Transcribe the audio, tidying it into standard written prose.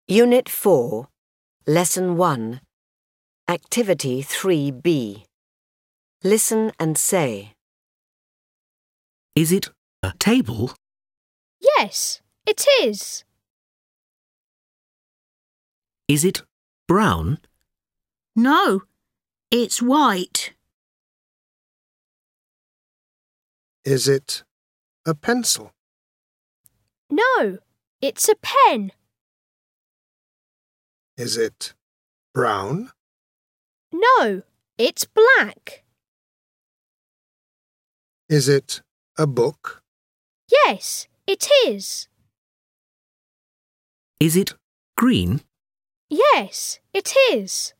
Unit 4, Lesson 1, Activity 3B. Listen and say. Is it a table? Yes, it is. Is it brown? No, it's white. Is it a pencil? No, it's a pen. Is it brown? No, it's black. Is it a book? Yes, it is. Is it green? Yes, it is.